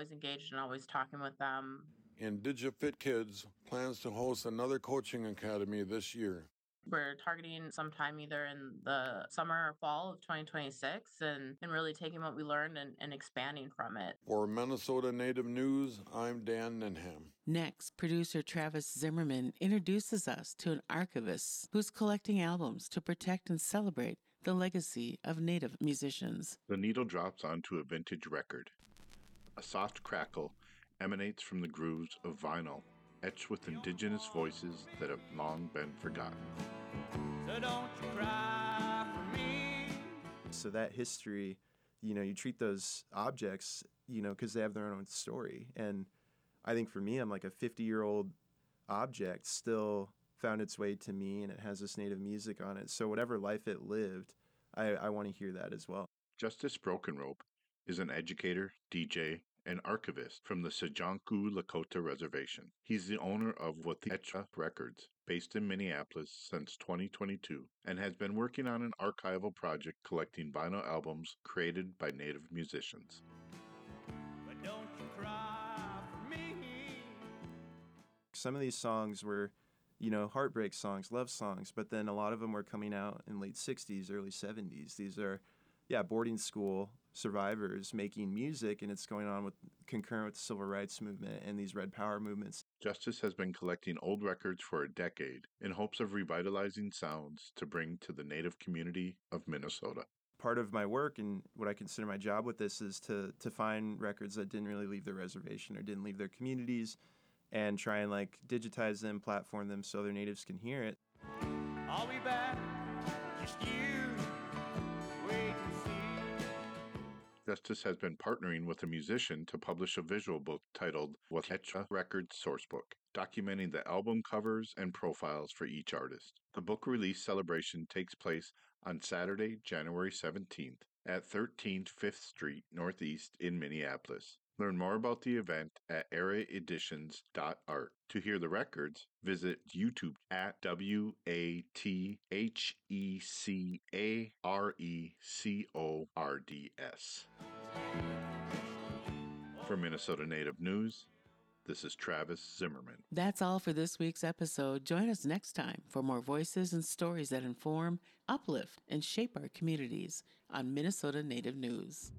always engaged and always talking with them. And DigiFit Kids plans to host another coaching academy this year. We're targeting sometime either in the summer or fall of 2026 and really taking what we learned and expanding from it. For Minnesota Native News, I'm Dan Ninham. Next, producer Travis Zimmerman introduces us to an archivist who's collecting albums to protect and celebrate the legacy of Native musicians. The needle drops onto a vintage record. A soft crackle emanates from the grooves of vinyl, etched with indigenous voices that have long been forgotten. So don't you cry for me. So that history, you treat those objects, because they have their own story. And I think for me, I'm like a 50-year-old object still found its way to me, and it has this Native music on it. So whatever life it lived, I want to hear that as well. Justice Broken Rope is an educator, DJ, and archivist from the Sijanku Lakota Reservation. He's the owner of Wathietcha Records, based in Minneapolis since 2022, and has been working on an archival project collecting vinyl albums created by Native musicians. But don't you cry for me. Some of these songs were, heartbreak songs, love songs, but then a lot of them were coming out in late 60s, early 70s. These are, boarding school survivors making music, and it's going on concurrent with the civil rights movement and these Red Power movements. Justice has been collecting old records for a decade in hopes of revitalizing sounds to bring to the Native community of Minnesota. Part of my work and what I consider my job with this is to find records that didn't really leave their reservation or didn't leave their communities and try and digitize them, platform them so their natives can hear it. I'll be back, just you wait and see. Justice has been partnering with a musician to publish a visual book titled Wathietcha Records Sourcebook, documenting the album covers and profiles for each artist. The book release celebration takes place on Saturday, January 17th at 13th 5th Street Northeast in Minneapolis. Learn more about the event at areaeditions.art. To hear the records, visit YouTube at WATHECARECORDS. For Minnesota Native News, this is Travis Zimmerman. That's all for this week's episode. Join us next time for more voices and stories that inform, uplift, and shape our communities on Minnesota Native News.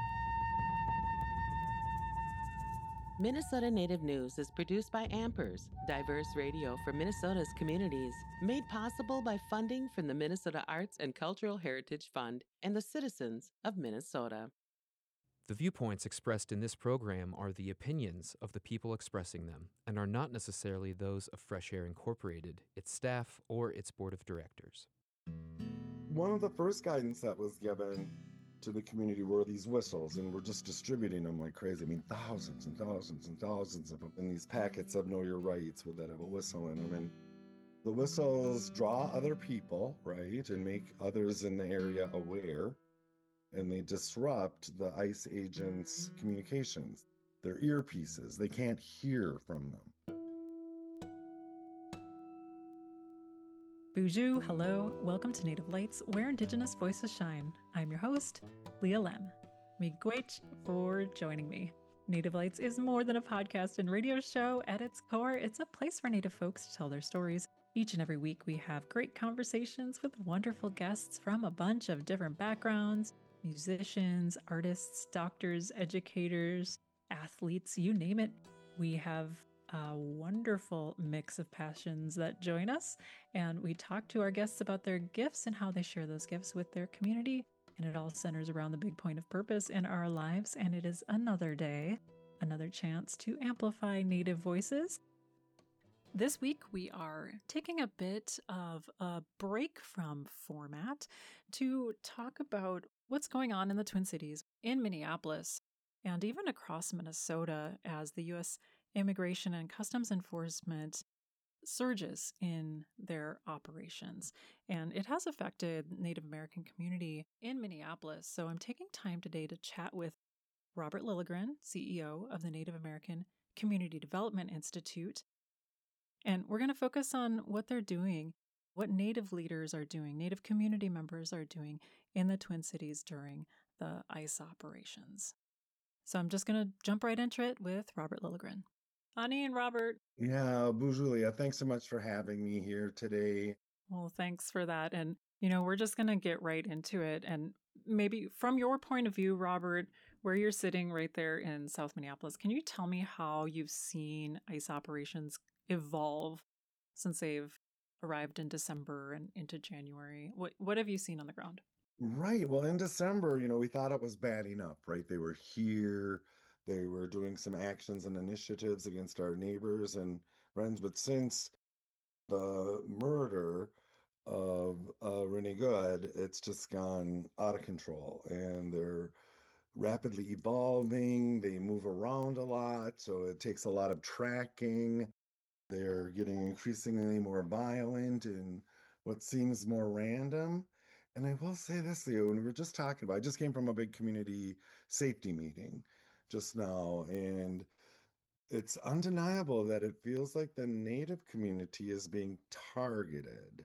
Minnesota Native News is produced by Ampers, diverse radio for Minnesota's communities, made possible by funding from the Minnesota Arts and Cultural Heritage Fund and the citizens of Minnesota. The viewpoints expressed in this program are the opinions of the people expressing them and are not necessarily those of Fresh Air Incorporated, its staff, or its board of directors. One of the first guidance that was given to the community were these whistles, and we're just distributing them like crazy. I mean, thousands and thousands and thousands of them in these packets of Know Your Rights that have a whistle in them. And the whistles draw other people, right, and make others in the area aware, and they disrupt the ICE agents' communications. They're earpieces. They can't hear from them. Bonjour, hello, welcome to Native Lights, where Indigenous voices shine. I'm your host, Leah Lem. Miigwech for joining me. Native Lights is more than a podcast and radio show. At its core, it's a place for Native folks to tell their stories. Each and every week, we have great conversations with wonderful guests from a bunch of different backgrounds, musicians, artists, doctors, educators, athletes, you name it. We have a wonderful mix of passions that join us, and we talk to our guests about their gifts and how they share those gifts with their community, and it all centers around the big point of purpose in our lives, and it is another day, another chance to amplify Native voices. This week, we are taking a bit of a break from format to talk about what's going on in the Twin Cities, in Minneapolis, and even across Minnesota as the U.S. Immigration and Customs Enforcement surges in their operations. And it has affected Native American community in Minneapolis. So I'm taking time today to chat with Robert Lilligren, CEO of the Native American Community Development Institute. And we're going to focus on what they're doing, what Native leaders are doing, Native community members are doing in the Twin Cities during the ICE operations. So I'm just going to jump right into it with Robert Lilligren. Ani and Robert. Yeah, Bujulia, thanks so much for having me here today. Well, thanks for that. And, we're just going to get right into it. And maybe from your point of view, Robert, where you're sitting right there in South Minneapolis, can you tell me how you've seen ICE operations evolve since they've arrived in December and into January? What have you seen on the ground? Right. Well, in December, we thought it was bad enough, right? They were here. They were doing some actions and initiatives against our neighbors and friends. But since the murder of Renee Good, it's just gone out of control. And they're rapidly evolving. They move around a lot. So it takes a lot of tracking. They're getting increasingly more violent and what seems more random. And I will say this, Leo, when we were just talking about, I just came from a big community safety meeting just now, and it's undeniable that it feels like the Native community is being targeted.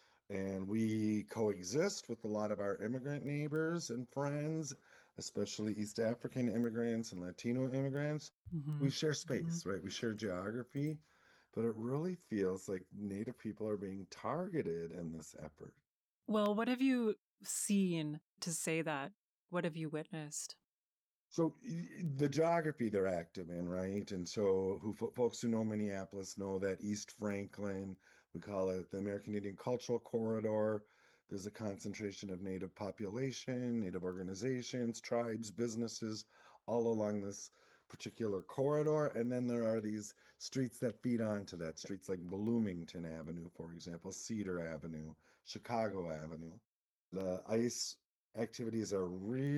And we coexist with a lot of our immigrant neighbors and friends, especially East African immigrants and Latino immigrants. We share space, right? We share geography, but it really feels like Native people are being targeted in this effort. Well, what have you seen to say that? What have you witnessed? So the geography they're active in, right? And so folks who know Minneapolis know that East Franklin, we call it the American Indian Cultural Corridor. There's a concentration of Native population, Native organizations, tribes, businesses, all along this particular corridor. And then there are these streets that feed onto that, streets like Bloomington Avenue, for example, Cedar Avenue, Chicago Avenue. The ICE activities are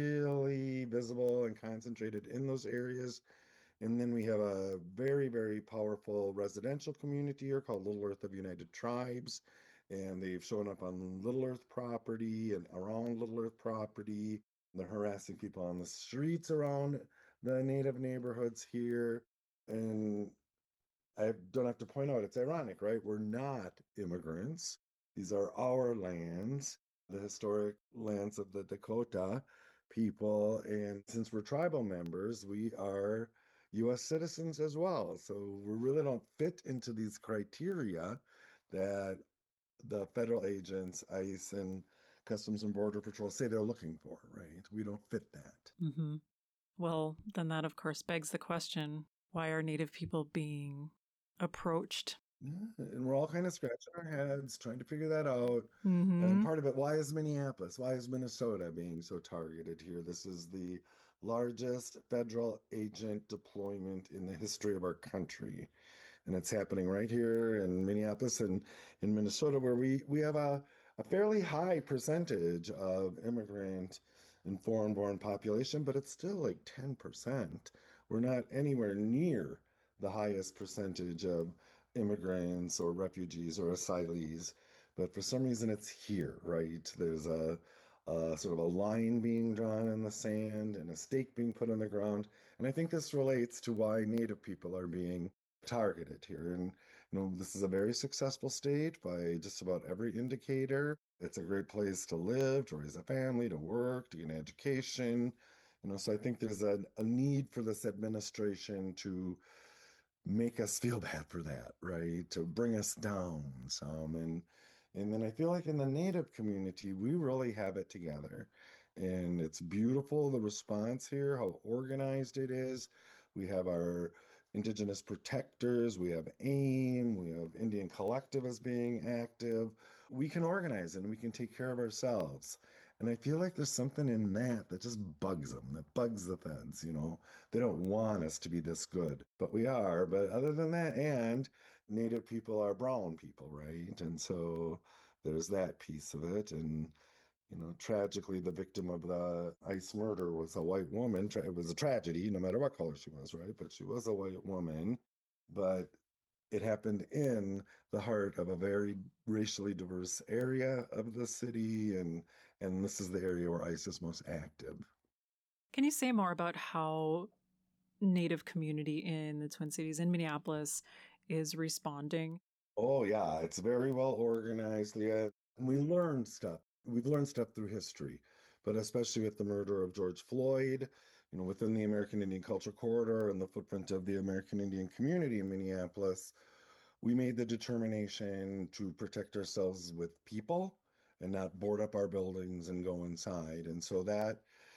really visible and concentrated in those areas. And then we have a very, very powerful residential community here called Little Earth of United Tribes. And they've shown up on Little Earth property and around Little Earth property. They're harassing people on the streets around the Native neighborhoods here. And I don't have to point out, it's ironic, right? We're not immigrants. These are our lands, the historic lands of the Dakota people. And since we're tribal members, we are US citizens as well. So we really don't fit into these criteria that the federal agents, ICE and Customs and Border Patrol say they're looking for, right? We don't fit that. Well, then that, of course, begs the question, why are Native people being approached? Yeah, and we're all kind of scratching our heads, trying to figure that out. And part of it, why is Minneapolis, why is Minnesota being so targeted here? This is the largest federal agent deployment in the history of our country. And it's happening right here in Minneapolis and in Minnesota, where we have a fairly high percentage of immigrant and foreign-born population, but it's still like 10%. We're not anywhere near the highest percentage of immigrants or refugees or asylees, but for some reason it's here, right? There's a sort of a line being drawn in the sand and a stake being put on the ground. And I think this relates to why Native people are being targeted here. And this is a very successful state by just about every indicator. It's a great place to live, to raise a family, to work, to get an education. So I think there's a need for this administration to make us feel bad for that, right? To bring us down some. And then I feel like in the Native community, we really have it together. And it's beautiful, the response here, how organized it is. We have our Indigenous protectors, we have AIM, we have Indian Collective as being active. We can organize and we can take care of ourselves. And I feel like there's something in that just bugs them, that bugs the feds, They don't want us to be this good, but we are. But other than that, and Native people are brown people, right? And so there's that piece of it. And, tragically, the victim of the ICE murder was a white woman. It was a tragedy, no matter what color she was, right? But she was a white woman. But it happened in the heart of a very racially diverse area of the city, and this is the area where ICE is most active. Can you say more about how Native community in the Twin Cities, in Minneapolis, is responding? Oh, yeah, it's very well organized, Leah. And we learned stuff. We've learned stuff through history, but especially with the murder of George Floyd, within the American Indian Culture Corridor and the footprint of the American Indian community in Minneapolis, we made the determination to protect ourselves with people and not board up our buildings and go inside. And so that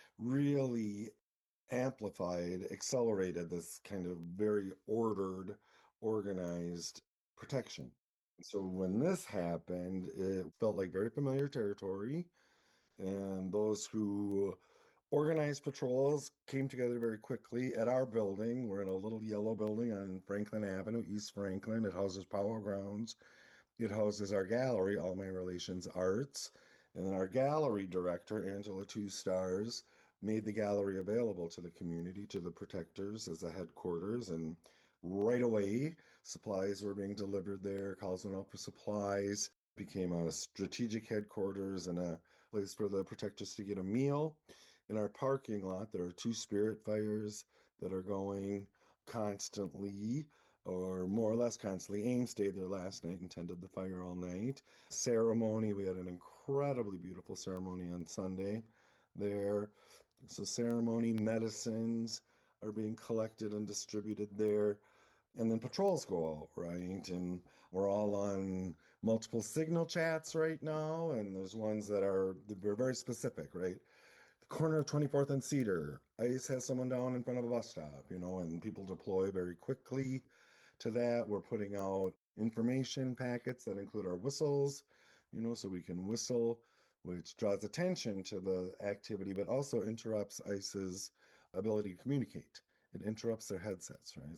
really amplified, accelerated this kind of very ordered, organized protection. So when this happened, it felt like very familiar territory. And those who organized patrols came together very quickly at our building. We're in a little yellow building on Franklin Avenue, East Franklin. It houses Power Grounds. It houses our gallery, All My Relations Arts. And then our gallery director, Angela Two Stars, made the gallery available to the community, to the protectors as a headquarters. And right away, supplies were being delivered there. Calls went out for supplies. Became a strategic headquarters and a place for the protectors to get a meal. In our parking lot, there are 2 spirit fires that are going constantly, or more or less constantly. AIM stayed there last night and tended the fire all night. Ceremony, we had an incredibly beautiful ceremony on Sunday there. So ceremony, medicines are being collected and distributed there. And then patrols go out, right? And we're all on multiple signal chats right now. And there's ones that are very specific, right? The corner of 24th and Cedar, ICE has someone down in front of a bus stop, and people deploy very quickly to that. We're putting out information packets that include our whistles, so we can whistle, which draws attention to the activity, but also interrupts ICE's ability to communicate. It interrupts their headsets, right?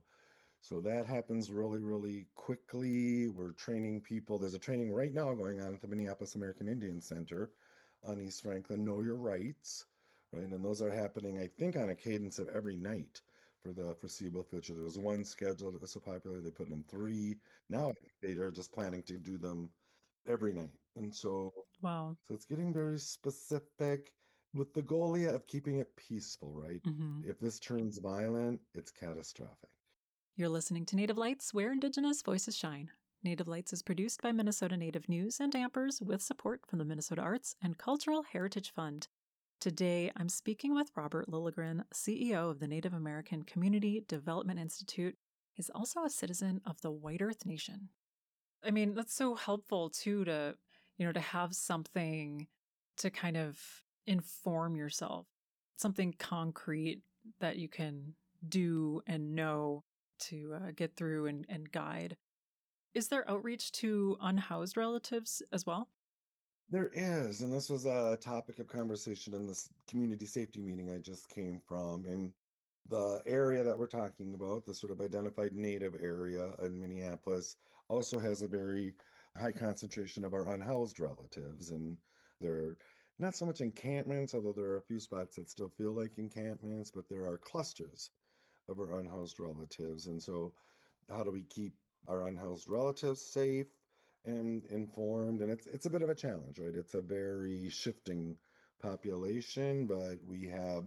So that happens really, really quickly. We're training people. There's a training right now going on at the Minneapolis American Indian Center on East Franklin, Know Your Rights, right? And those are happening, I think, on a cadence of every night for the foreseeable future. There was one scheduled that was so popular, they put in 3. Now they are just planning to do them every night. And so, Wow. So it's getting very specific with the goal of keeping it peaceful, right? If this turns violent, it's catastrophic. You're listening to Native Lights, where Indigenous voices shine. Native Lights is produced by Minnesota Native News and Ampers with support from the Minnesota Arts and Cultural Heritage Fund. Today, I'm speaking with Robert Lilligren, CEO of the Native American Community Development Institute. He's also a citizen of the White Earth Nation. I mean, that's so helpful, too, to have something to kind of inform yourself, something concrete that you can do and know to get through and guide. Is there outreach to unhoused relatives as well? There is, and this was a topic of conversation in this community safety meeting I just came from. And the area that we're talking about, the sort of identified Native area in Minneapolis, also has a very high concentration of our unhoused relatives. And they're not so much encampments, although there are a few spots that still feel like encampments, but there are clusters of our unhoused relatives. And so how do we keep our unhoused relatives safe and informed? And it's a bit of a challenge, right? It's a very shifting population, but we have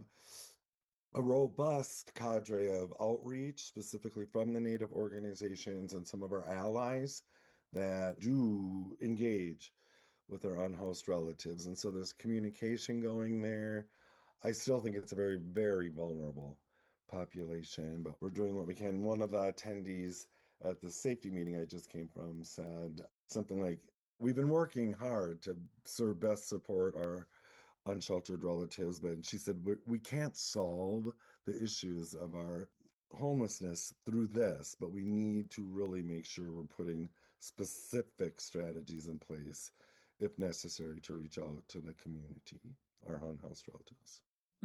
a robust cadre of outreach, specifically from the Native organizations and some of our allies that do engage with our unhoused relatives. And so there's communication going there. I still think it's a very, very vulnerable population, but we're doing what we can. One of the attendees at the safety meeting I just came from said something like, we've been working hard to best support our unsheltered relatives, but she said, we can't solve the issues of our homelessness through this, but we need to really make sure we're putting specific strategies in place if necessary to reach out to the community, our unhoused relatives.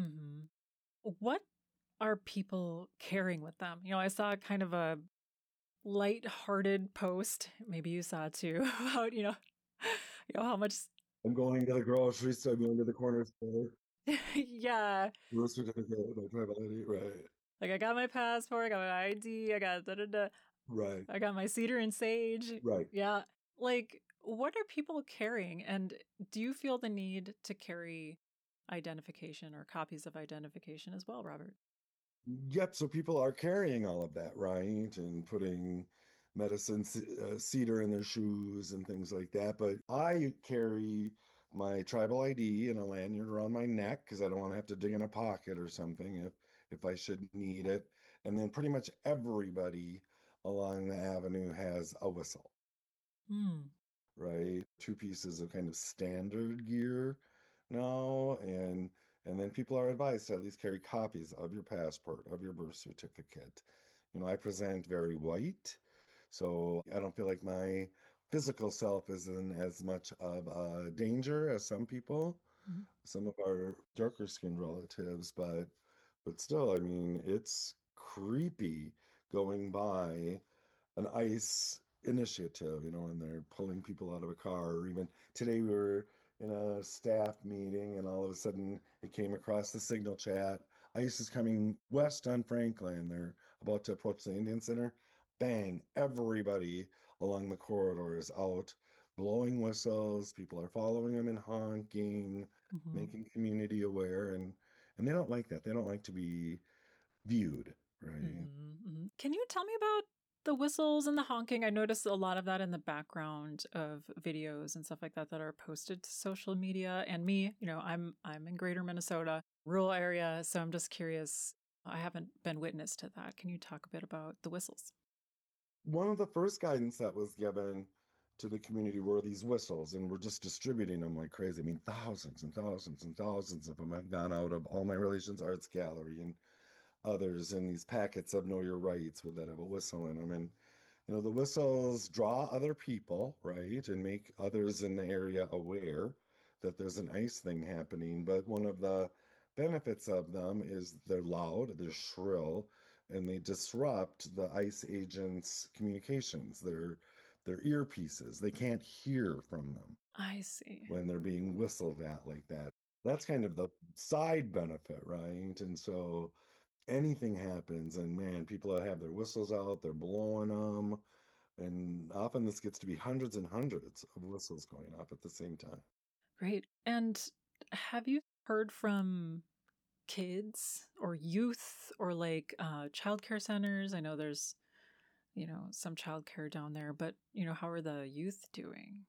What are people carrying with them? I saw kind of a light-hearted post, maybe you saw too, about, how much... I'm going to the grocery store, I'm going to the corner store. Yeah. Birth certificate, my travel ID, right. Like, I got my passport, I got my ID, I got da-da-da. Right. I got my cedar and sage. Right. Yeah. Like, what are people carrying? And do you feel the need to carry identification or copies of identification as well, Robert? Yep. So people are carrying all of that, right? And putting medicine, cedar in their shoes and things like that. But I carry my tribal ID and a lanyard around my neck because I don't want to have to dig in a pocket or something if I should need it. And then pretty much everybody along the avenue has a whistle, Hmm. right? Two pieces of kind of standard gear now, and then people are advised to at least carry copies of your passport, of your birth certificate. I present very white, so I don't feel like my physical self is in as much of a danger as some people, Mhm. some of our darker skinned relatives, but still, I mean, it's creepy going by an ICE initiative, and they're pulling people out of a car. Or even today, we were in a staff meeting, and all of a sudden, it came across the signal chat. ICE is coming west on Franklin. They're about to approach the Indian Center. Bang! Everybody along the corridor is out blowing whistles. People are following them and honking, Mhm. making community aware, and they don't like that. They don't like to be viewed, right? Mhm, mhm. Can you tell me about the whistles and the honking? I noticed a lot of that in the background of videos and stuff like that that are posted to social media. And me, I'm in Greater Minnesota, rural area, so I'm just curious. I haven't been witness to that. Can you talk a bit about the whistles? One of the first guidance that was given to the community were these whistles, and we're just distributing them like crazy. I mean, thousands and thousands and thousands of them have gone out of All My Relations Arts Gallery and others in these packets of Know Your Rights with that have a whistle in them. And the whistles draw other people, right, and make others in the area aware that there's an ice thing happening. But one of the benefits of them is they're loud, they're shrill, and they disrupt the ice agents' communications. They're earpieces. They can't hear from them I see. when they're being whistled at like that. That's kind of the side benefit, right? And so anything happens, and man, people that have their whistles out, they're blowing them, and often this gets to be hundreds and hundreds of whistles going off at the same time. Great. And have you heard from kids or youth or like childcare centers? I know there's, some childcare down there, but, how are the youth doing?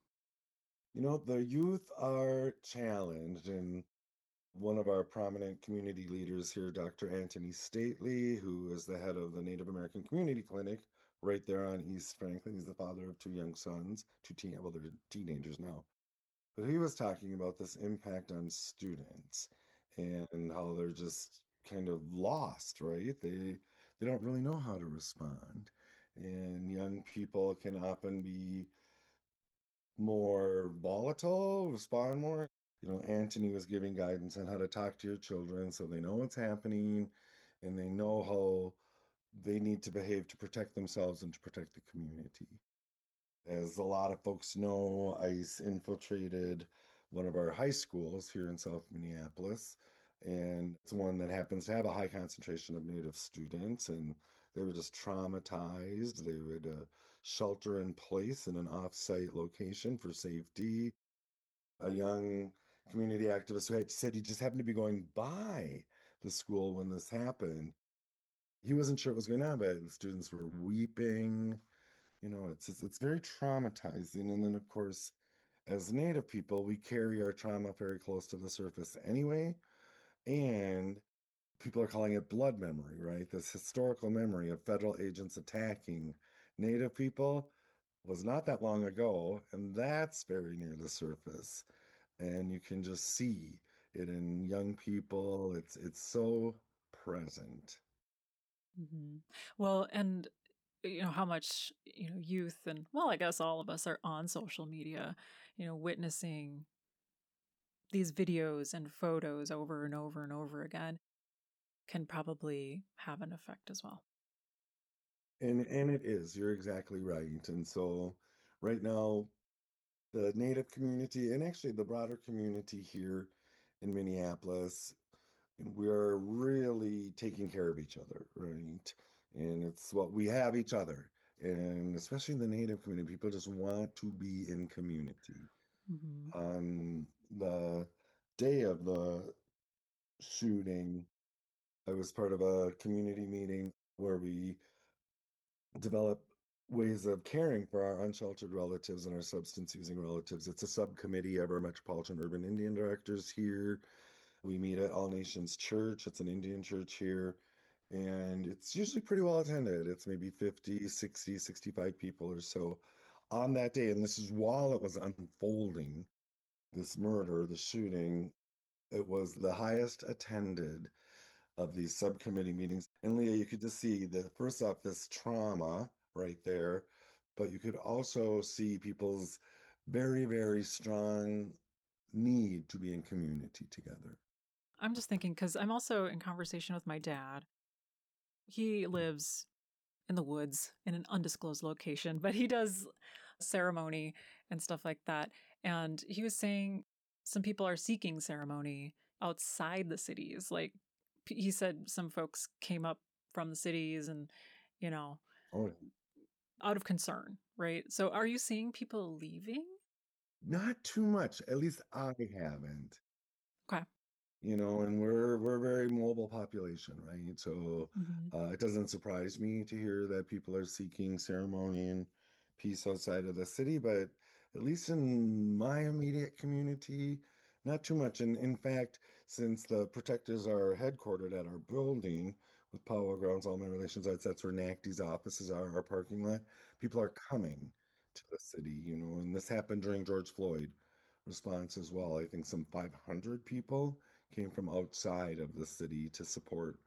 The youth are challenged, and one of our prominent community leaders here, Dr. Anthony Stately, who is the head of the Native American Community Clinic right there on East Franklin. He's the father of two young sons, well, they're teenagers now. But he was talking about this impact on students and how they're just kind of lost, right? They don't really know how to respond. And young people can often be more volatile, respond more. Anthony was giving guidance on how to talk to your children so they know what's happening and they know how they need to behave to protect themselves and to protect the community. As a lot of folks know, ICE infiltrated one of our high schools here in South Minneapolis, and it's one that happens to have a high concentration of Native students, and they were just traumatized. They would shelter in place in an off-site location for safety. A young community activist who had said he just happened to be going by the school when this happened. He wasn't sure what was going on, but the students were weeping. It's very traumatizing. And then, of course, as Native people, we carry our trauma very close to the surface anyway. And people are calling it blood memory, right? This historical memory of federal agents attacking Native people was not that long ago, and that's very near the surface. And you can just see it in young people. It's so present. Hmm. Well, and how much youth and, well, I guess all of us are on social media, witnessing these videos and photos over and over and over again can probably have an effect as well. And it is, you're exactly right. And so right now, the Native community and actually the broader community here in Minneapolis, we're really taking care of each other, right? And it's what we have each other. And especially the Native community, people just want to be in community. Hmm. On the day of the shooting, I was part of a community meeting where we developed ways of caring for our unsheltered relatives and our substance using relatives. It's a subcommittee of our Metropolitan Urban Indian Directors here. We meet at All Nations Church. It's an Indian church here. And it's usually pretty well attended. It's maybe 50, 60, 65 people or so on that day. And this is while it was unfolding, this murder, the shooting. It was the highest attended of these subcommittee meetings. And Leah, you could just see the first off this trauma right there, but you could also see people's very, very strong need to be in community together. I'm just thinking because I'm also in conversation with my dad. He lives in the woods in an undisclosed location, but he does ceremony and stuff like that. And he was saying some people are seeking ceremony outside the cities. Like he said, some folks came up from the cities and, you know, Oh, out of concern, right? So are you seeing people leaving? not too much. At least I haven't. Okay. You know, and we're a very mobile population, right? So Mhm. it doesn't surprise me to hear that people are seeking ceremony and peace outside of the city, but at least in my immediate community, not too much. And in fact, since the protectors are headquartered at our building with Powell Grounds, all my relations, that's where NACD's offices are, our parking lot, people are coming to the city, you know, and this happened during George Floyd response as well. I think some 500 people came from outside of the city to support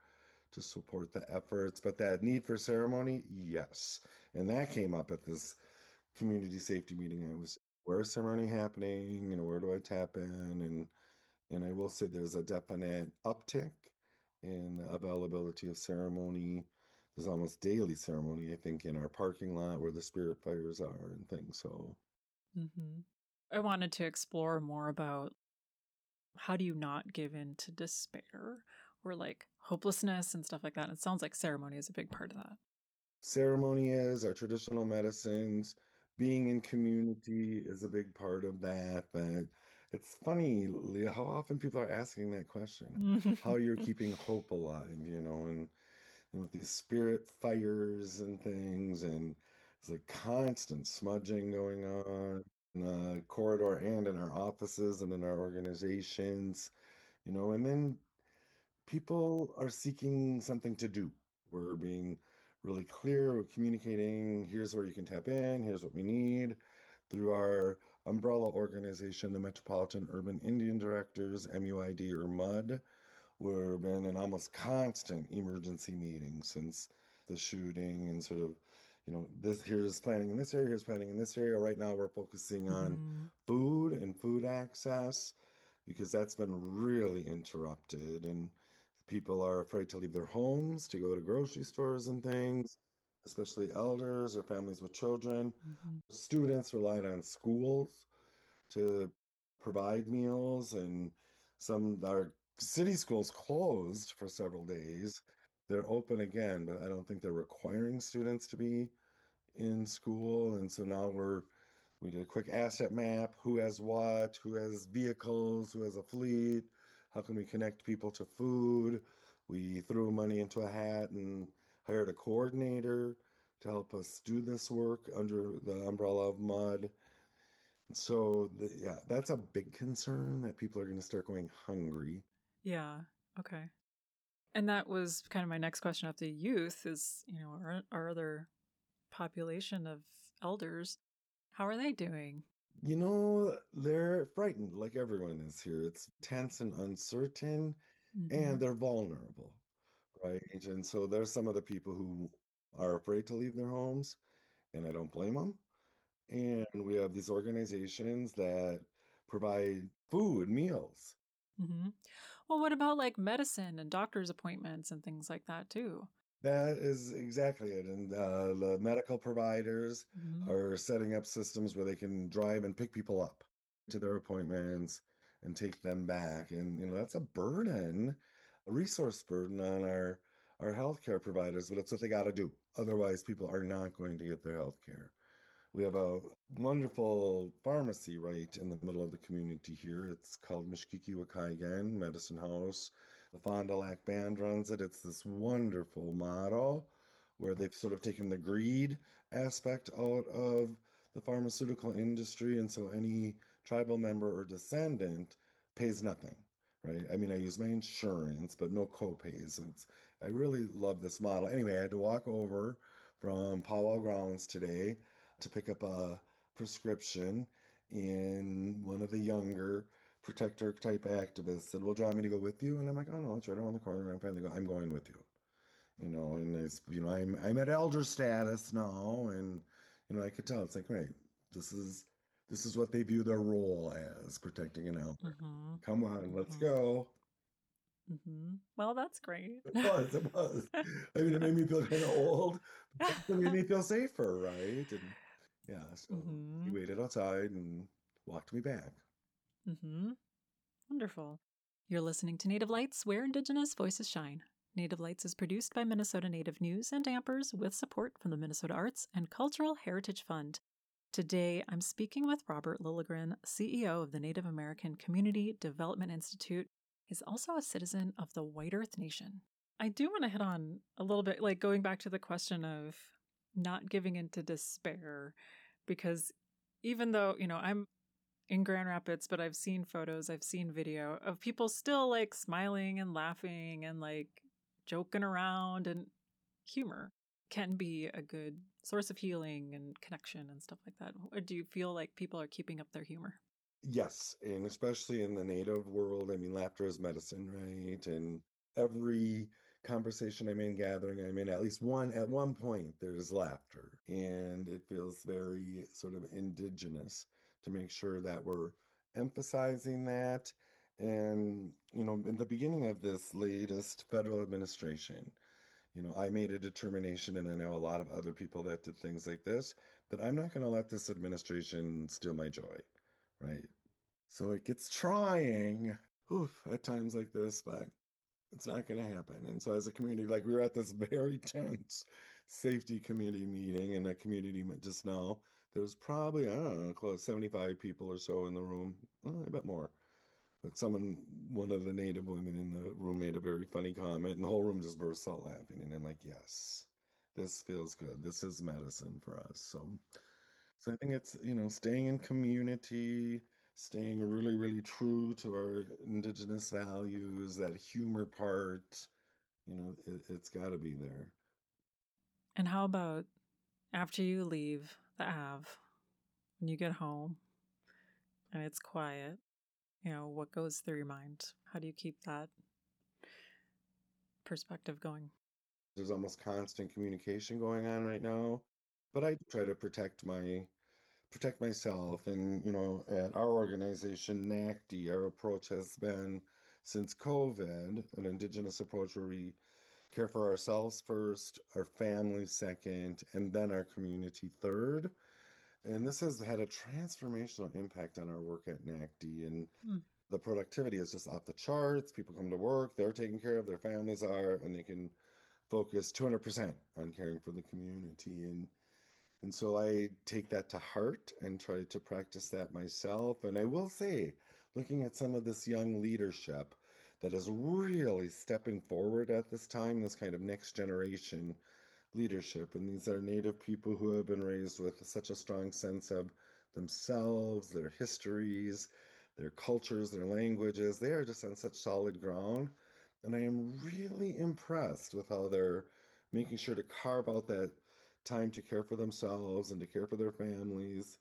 the efforts. But that need for ceremony, yes. And that came up at this community safety meeting. I was, where's ceremony happening? You know, where do I tap in? And I will say there's a definite uptick in the availability of ceremony. There's almost daily ceremony, I think, in our parking lot where the spirit fires are and things. So Mm-hmm. I wanted to explore more about how do you not give in to despair or like hopelessness and stuff like that. And it sounds like ceremony is a big part of that. ceremony is, our traditional medicines, being in community is a big part of that. But it's funny, Leah, how often people are asking that question, how you're keeping hope alive, you know, and with these spirit fires and things, and it's like constant smudging going on in the corridor and in our offices and in our organizations, you know, and then people are seeking something to do. We're being really clear, we're communicating, here's where you can tap in, here's what we need through our umbrella organization, the Metropolitan Urban Indian Directors, MUID or MUD. We've been in almost constant emergency meetings since the shooting and sort of, you know, this here's planning in this area, here's planning in this area. Right now we're focusing on Mhm. food and food access because that's been really interrupted and people are afraid to leave their homes to go to grocery stores and things, especially elders or families with children. Mhm. Students relied on schools to provide meals, and some our city schools closed for several days. They're open again, but I don't think they're requiring students to be in school. And so now we did a quick asset map, who has what, who has vehicles, who has a fleet, how can we connect people to food. We threw money into a hat and hired a coordinator to help us do this work under the umbrella of MUD. So yeah, that's a big concern that people are going to start going hungry. Yeah. Okay. And that was kind of my next question of the youth is, our other population of elders, how are they doing? You know, they're frightened like everyone is here. It's tense and uncertain, and Mhm. they're vulnerable, right? And so there's some of the people who are afraid to leave their homes, and I don't blame them. And we have these organizations that provide food, meals. Mhm. Well, what about like medicine and doctor's appointments and things like that too? That is exactly it. And the medical providers Mhm. are setting up systems where they can drive and pick people up to their appointments and take them back. And, you know, that's a burden, a resource burden on our healthcare providers, but it's what they got to do. Otherwise, people are not going to get their healthcare. We have a wonderful pharmacy right in the middle of the community here. It's called Mishkiki Wakaigan Medicine House. The Fond du Lac Band runs it. It's this wonderful model where they've sort of taken the greed aspect out of the pharmaceutical industry. And so any tribal member or descendant pays nothing, right? I mean, I use my insurance, but no co-pays. I really love this model. Anyway, I had to walk over from Powell Grounds today to pick up a prescription, and one of the younger protector type activists said, "Well, do you want me to go with you?" And I'm like, "Oh no, it's right around the corner." I'm finally I'm going with you. And it's, I'm at elder status now, and I could tell it's like, right, this is what they view their role as, protecting an elder. Mm-hmm. Come on, let's Mhm. go. Well, that's great. It was. I mean, it made me feel kind of old, but it made me feel safer, right? And yeah, so he Mm-hmm. waited outside and walked me back. Mm-hmm. Wonderful. You're listening to Native Lights, where Indigenous voices shine. Native Lights is produced by Minnesota Native News and Ampers with support from the Minnesota Arts and Cultural Heritage Fund. Today, I'm speaking with Robert Lilligren, CEO of the Native American Community Development Institute. He's also a citizen of the White Earth Nation. I do want to hit on a little bit, like going back to the question of not giving into despair, because even though, I'm in Grand Rapids, but I've seen photos, I've seen video of people still like smiling and laughing and like joking around, and humor can be a good source of healing and connection and stuff like that. Or do you feel like people are keeping up their humor? Yes, and especially in the Native world, I mean, laughter is medicine, right? And every conversation I'm in, gathering I'm in, at one point, there's laughter, and it feels very sort of indigenous to make sure that we're emphasizing that. And, in the beginning of this latest federal administration, I made a determination, and I know a lot of other people that did things like this, that I'm not going to let this administration steal my joy, right? So it gets trying, at times like this, but it's not going to happen. And so as a community, like we were at this very tense safety committee meeting, and that community just now, there was probably, I don't know, close 75 people or so in the room, a bit more. But one of the Native women in the room made a very funny comment, and the whole room just burst out laughing. And I'm like, yes, this feels good. This is medicine for us. So I think it's, staying in community, staying really, really true to our indigenous values, that humor part, it's got to be there. And how about after you leave the Ave, when you get home and it's quiet, what goes through your mind? How do you keep that perspective going? There's almost constant communication going on right now, but I try to protect myself. And, at our organization, NACD, our approach has been, since COVID, an indigenous approach where we care for ourselves first, our family second, and then our community third. And this has had a transformational impact on our work at NACD. And the productivity is just off the charts. People come to work, they're taken care of, their families are, and they can focus 200% on caring for the community. And so I take that to heart and try to practice that myself. And I will say, looking at some of this young leadership that is really stepping forward at this time, this kind of next generation leadership, and these are Native people who have been raised with such a strong sense of themselves, their histories, their cultures, their languages. They are just on such solid ground. And I am really impressed with how they're making sure to carve out that time to care for themselves and to care for their families.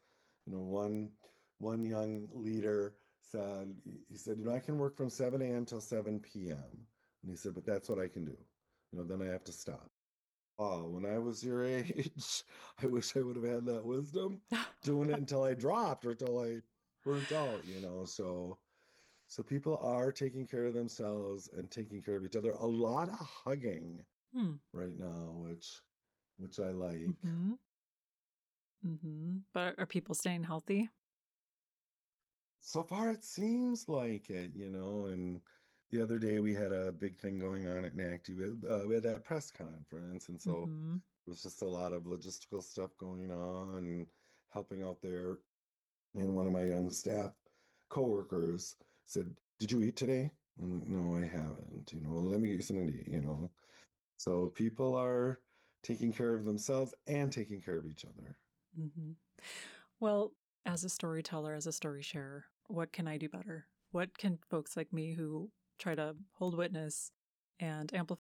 One young leader said, I can work from 7 a.m. till 7 p.m. And he said, but that's what I can do. Then I have to stop. Oh, when I was your age, I wish I would have had that wisdom, doing it until I dropped or until I burnt out, So people are taking care of themselves and taking care of each other. A lot of hugging right now, which I like. But are people staying healthy? So far, it seems like it, and the other day we had a big thing going on at NACD. We had that press conference, and so it was just a lot of logistical stuff going on and helping out there. And one of my young staff coworkers said, "Did you eat today?" I'm like, "No, I haven't. Let me get you something to eat." So people are taking care of themselves and taking care of each other. Mm-hmm. Well, as a storyteller, as a story sharer, what can I do better? What can folks like me who try to hold witness and amplify